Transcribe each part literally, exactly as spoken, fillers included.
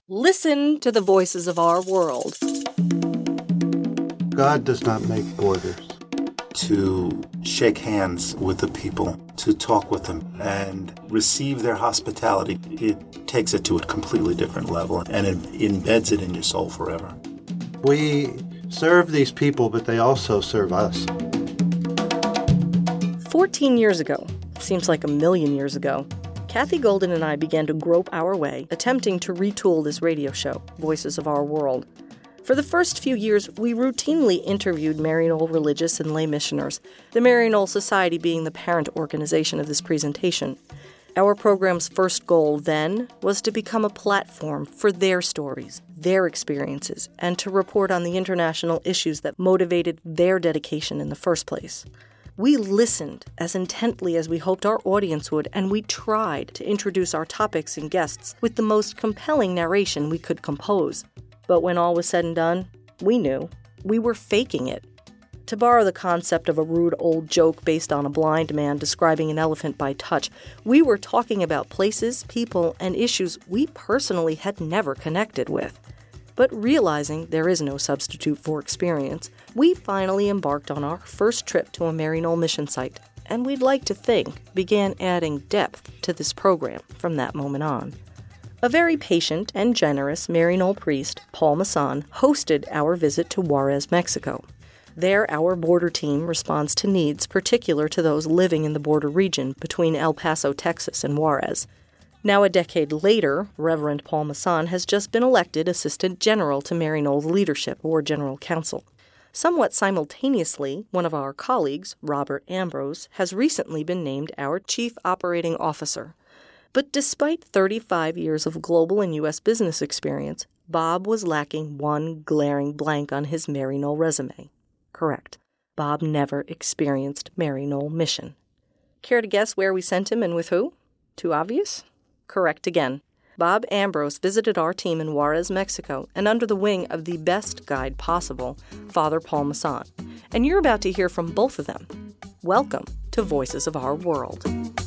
Listen to the voices of our world. God does not make borders. To shake hands with the people, to talk with them, and receive their hospitality, it takes it to a completely different level, and it embeds it in your soul forever. We serve these people, but they also serve us. Fourteen years ago, seems like a million years ago, Kathy Golden and I began to grope our way, attempting to retool this radio show, Voices of Our World. For the first few years, we routinely interviewed Maryknoll religious and lay missioners, the Maryknoll Society being the parent organization of this presentation. Our program's first goal then was to become a platform for their stories, their experiences, and to report on the international issues that motivated their dedication in the first place. We listened as intently as we hoped our audience would, and we tried to introduce our topics and guests with the most compelling narration we could compose. But when all was said and done, we knew we were faking it. To borrow the concept of a rude old joke based on a blind man describing an elephant by touch, we were talking about places, people, and issues we personally had never connected with. But realizing there is no substitute for experience, we finally embarked on our first trip to a Maryknoll mission site, and we'd like to think began adding depth to this program from that moment on. A very patient and generous Maryknoll priest, Paul Masson, hosted our visit to Juarez, Mexico. There, our border team responds to needs particular to those living in the border region between El Paso, Texas and Juarez. Now a decade later, Reverend Paul Masson has just been elected Assistant General to Maryknoll's leadership, or General Counsel. Somewhat simultaneously, one of our colleagues, Robert Ambrose, has recently been named our Chief Operating Officer. But despite thirty-five years of global and U S business experience, Bob was lacking one glaring blank on his Maryknoll resume. Correct. Bob never experienced Maryknoll mission. Care to guess where we sent him and with who? Too obvious? Correct again. Bob Ambrose visited our team in Juarez, Mexico, and under the wing of the best guide possible, Father Paul Masson. And you're about to hear from both of them. Welcome to Voices of Our World.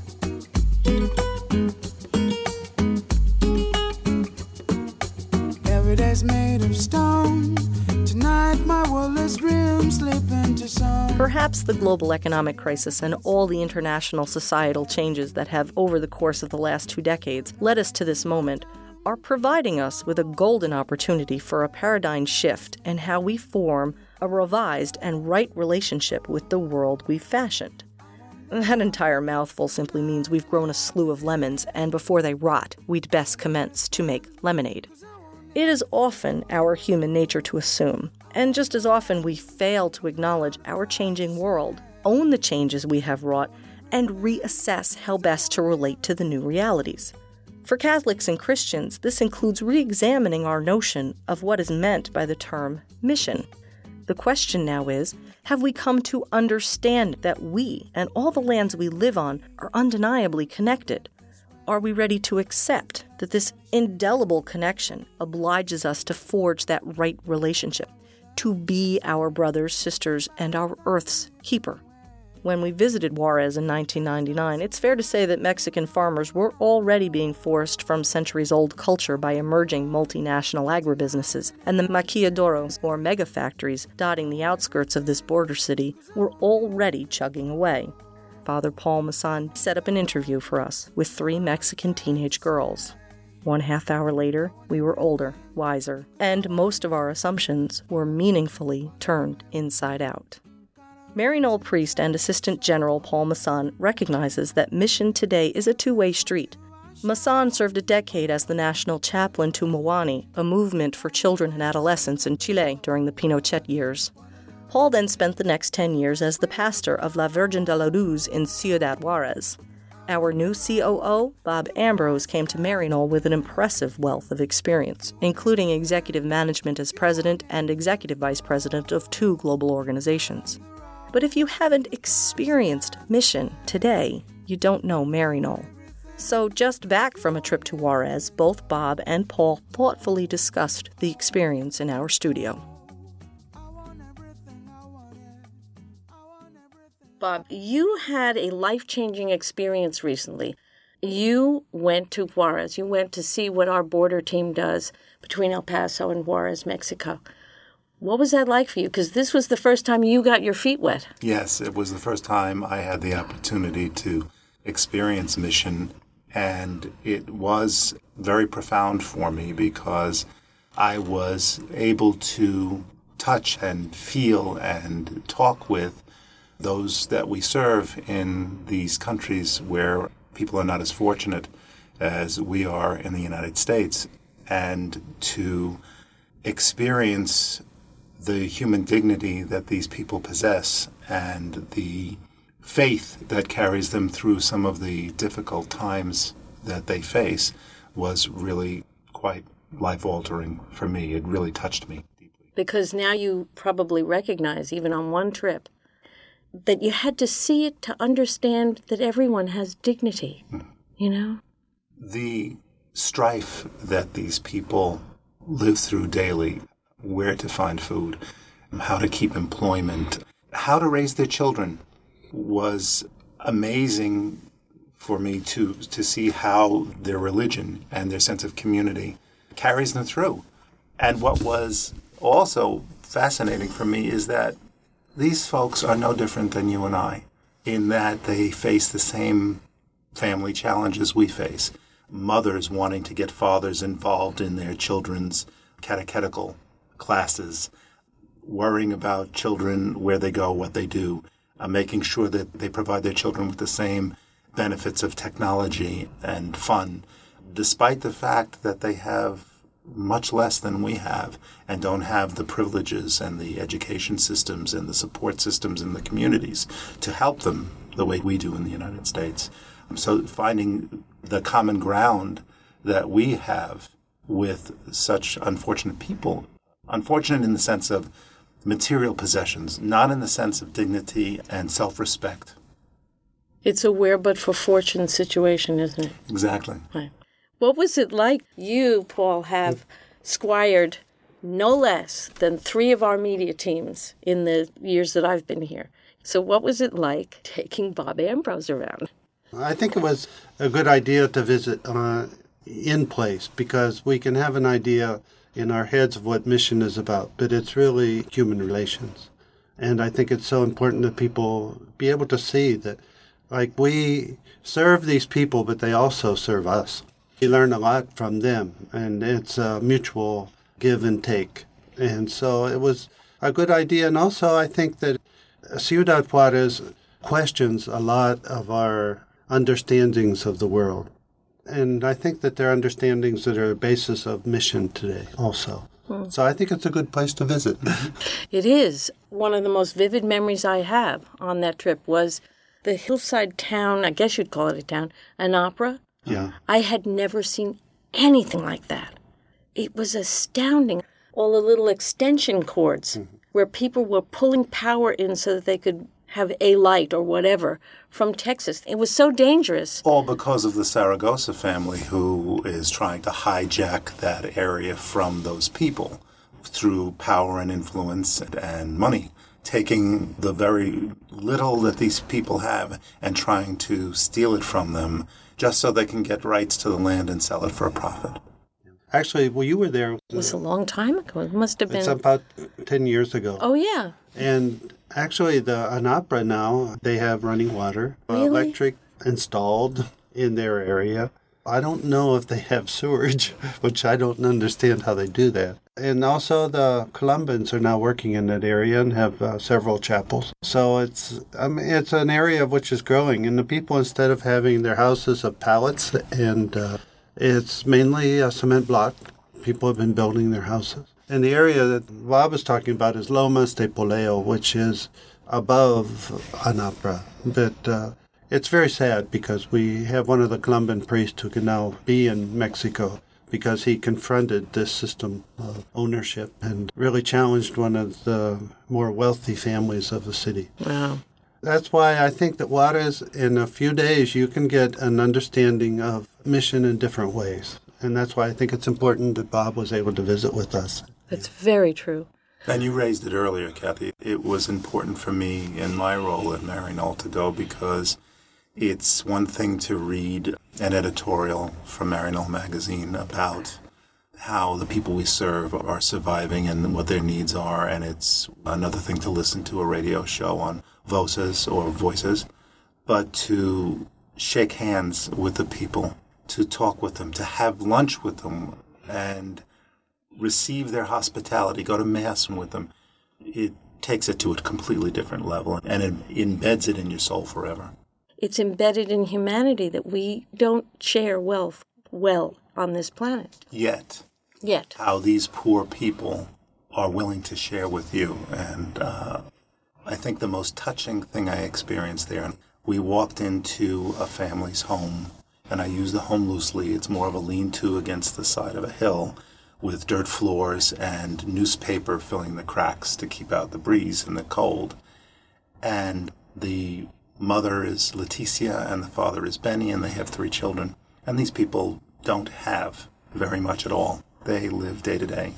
Every day's made of stone. Tonight my world is dream slip into song. Perhaps the global economic crisis and all the international societal changes that have, over the course of the last two decades, led us to this moment, are providing us with a golden opportunity for a paradigm shift in how we form a revised and right relationship with the world we've fashioned. That entire mouthful simply means we've grown a slew of lemons, and before they rot, we'd best commence to make lemonade. It is often our human nature to assume, and just as often we fail to acknowledge our changing world, own the changes we have wrought, and reassess how best to relate to the new realities. For Catholics and Christians, this includes re-examining our notion of what is meant by the term mission. The question now is, have we come to understand that we and all the lands we live on are undeniably connected? Are we ready to accept that this indelible connection obliges us to forge that right relationship, to be our brothers, sisters, and our Earth's keeper? When we visited Juarez in nineteen ninety-nine, it's fair to say that Mexican farmers were already being forced from centuries-old culture by emerging multinational agribusinesses, and the maquiladoros, or mega factories, dotting the outskirts of this border city, were already chugging away. Father Paul Masson set up an interview for us with three Mexican teenage girls. One half hour later, we were older, wiser, and most of our assumptions were meaningfully turned inside out. Maryknoll priest and Assistant General Paul Masson recognizes that mission today is a two-way street. Masson served a decade as the national chaplain to Moani, a movement for children and adolescents in Chile during the Pinochet years. Paul then spent the next ten years as the pastor of La Virgen de la Luz in Ciudad Juarez. Our new C O O, Bob Ambrose, came to Maryknoll with an impressive wealth of experience, including executive management as president and executive vice president of two global organizations. But if you haven't experienced mission today, you don't know Maryknoll. So just back from a trip to Juarez, both Bob and Paul thoughtfully discussed the experience in our studio. Bob, you had a life-changing experience recently. You went to Juarez. You went to see what our border team does between El Paso and Juarez, Mexico. What was that like for you? Because this was the first time you got your feet wet. Yes, it was the first time I had the opportunity to experience mission, and it was very profound for me because I was able to touch and feel and talk with those that we serve in these countries where people are not as fortunate as we are in the United States, and to experience the human dignity that these people possess and the faith that carries them through some of the difficult times that they face was really quite life-altering for me. It really touched me deeply. Because now you probably recognize, even on one trip, that you had to see it to understand that everyone has dignity, mm. you know? The strife that these people live through daily, where to find food, how to keep employment, how to raise their children, was amazing for me to, to see how their religion and their sense of community carries them through. And what was also fascinating for me is that these folks are no different than you and I, in that they face the same family challenges we face. Mothers wanting to get fathers involved in their children's catechetical classes, worrying about children, where they go, what they do, uh, making sure that they provide their children with the same benefits of technology and fun, despite the fact that they have much less than we have and don't have the privileges and the education systems and the support systems in the communities to help them the way we do in the United States. So finding the common ground that we have with such unfortunate people, unfortunate in the sense of material possessions, not in the sense of dignity and self-respect. It's a where but for fortune situation, isn't it? Exactly. Right. What was it like? You, Paul, have squired no less than three of our media teams in the years that I've been here. So what was it like taking Bob Ambrose around? I think it was a good idea to visit uh, in place, because we can have an idea in our heads of what mission is about, but it's really human relations. And I think it's so important that people be able to see that, like, we serve these people, but they also serve us. We learn a lot from them, and it's a mutual give and take. And so it was a good idea. And also I think that Ciudad Juarez questions a lot of our understandings of the world. And I think that there are understandings that are a basis of mission today also. Hmm. So I think it's a good place to visit. It is. One of the most vivid memories I have on that trip was the hillside town, I guess you'd call it a town, an opera. Yeah. I had never seen anything like that. It was astounding. All the little extension cords mm-hmm. where people were pulling power in so that they could have a light or whatever from Texas. It was so dangerous. All because of the Zaragoza family, who is trying to hijack that area from those people through power and influence and money, taking the very little that these people have and trying to steal it from them just so they can get rights to the land and sell it for a profit. Actually, well, you were there. It was a long time ago. It must have been. It's about ten years ago. Oh, yeah. And actually, the an opera now, they have running water, really? electric installed in their area. I don't know if they have sewage, which I don't understand how they do that. And also the Columbans are now working in that area and have uh, several chapels. So it's I mean, it's an area which is growing. And the people, instead of having their houses of pallets, and uh, it's mainly a cement block, people have been building their houses. And the area that Bob was talking about is Lomas de Poleo, which is above Anapra. But uh, it's very sad because we have one of the Colombian priests who can now be in Mexico, because he confronted this system of ownership and really challenged one of the more wealthy families of the city. Wow. That's why I think that Juarez, in a few days, you can get an understanding of mission in different ways. And that's why I think it's important that Bob was able to visit with us. That's very true. And you raised it earlier, Kathy. It was important for me in my role at Maryknoll to go because It's one thing to read an editorial from Maryknoll magazine about how the people we serve are surviving and what their needs are, and it's another thing to listen to a radio show on Voces or Voices, but to shake hands with the people, to talk with them, to have lunch with them, and receive their hospitality, go to Mass with them, it takes it to a completely different level, and it embeds it in your soul forever. It's embedded in humanity that we don't share wealth well on this planet. Yet. Yet. How these poor people are willing to share with you. And uh, I think the most touching thing I experienced there, we walked into a family's home, and I use the home loosely. It's more of a lean-to against the side of a hill with dirt floors and newspaper filling the cracks to keep out the breeze and the cold. And the mother is Leticia and the father is Benny, and they have three children. And these people don't have very much at all. They live day to day.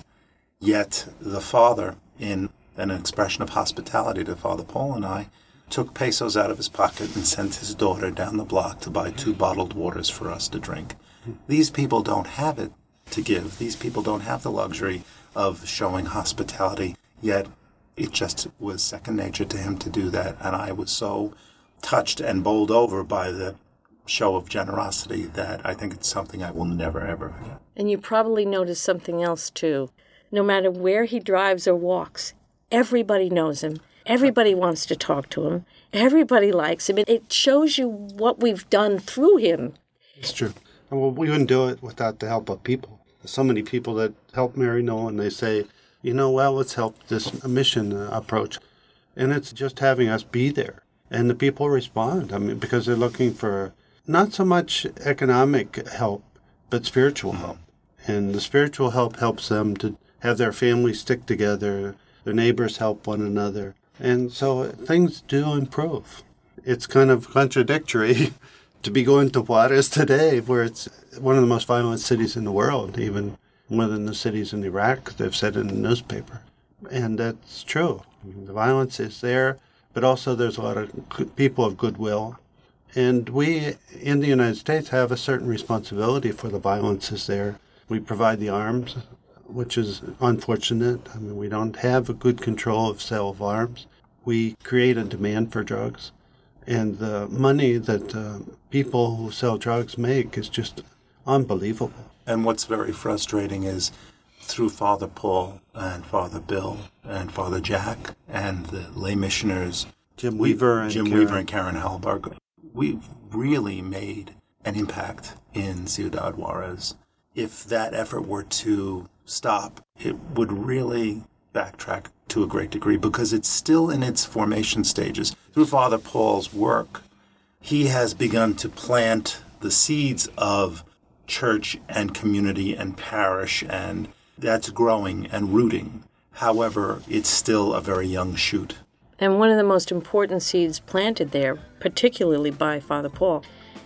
Yet the father, in an expression of hospitality to Father Paul and I, took pesos out of his pocket and sent his daughter down the block to buy two bottled waters for us to drink. These people don't have it to give. These people don't have the luxury of showing hospitality, yet it just was second nature to him to do that. And I was so touched and bowled over by the show of generosity that I think it's something I will never, ever forget. And you probably noticed something else, too. No matter where he drives or walks, everybody knows him. Everybody wants to talk to him. Everybody likes him. It shows you what we've done through him. It's true. Well, we wouldn't do it without the help of people. There's so many people that help Maryknoll, and they say, you know, well, let's help this mission approach. And it's just having us be there. And the people respond, I mean, because they're looking for not so much economic help, but spiritual help. And the spiritual help helps them to have their families stick together, their neighbors help one another. And so things do improve. It's kind of contradictory to be going to Juarez today, where it's one of the most violent cities in the world, even more than the cities in Iraq, they've said in the newspaper. And that's true. I mean, the violence is there, but also there's a lot of people of goodwill. And we, in the United States, have a certain responsibility for the violences there. We provide the arms, which is unfortunate. I mean, we don't have a good control of sale of arms. We create a demand for drugs. And the money that uh, people who sell drugs make is just unbelievable. And what's very frustrating is through Father Paul and Father Bill and Father Jack and the lay missioners, Jim Weaver and Jim Karen. Weaver and Karen Hallberg, we've really made an impact in Ciudad Juarez. If that effort were to stop, it would really backtrack to a great degree because it's still in its formation stages. Through Father Paul's work, he has begun to plant the seeds of church and community and parish, and that's growing and rooting. However, it's still a very young shoot. And one of the most important seeds planted there, particularly by Father Paul,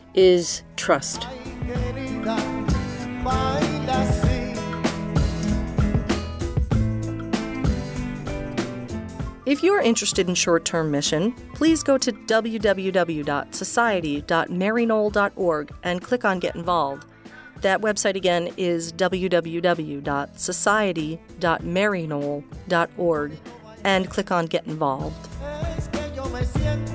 is trust. If you're interested in short-term mission, please go to w w w dot society dot maryknoll dot org and click on Get Involved. That website again is w w w dot society dot maryknoll dot org and click on Get Involved.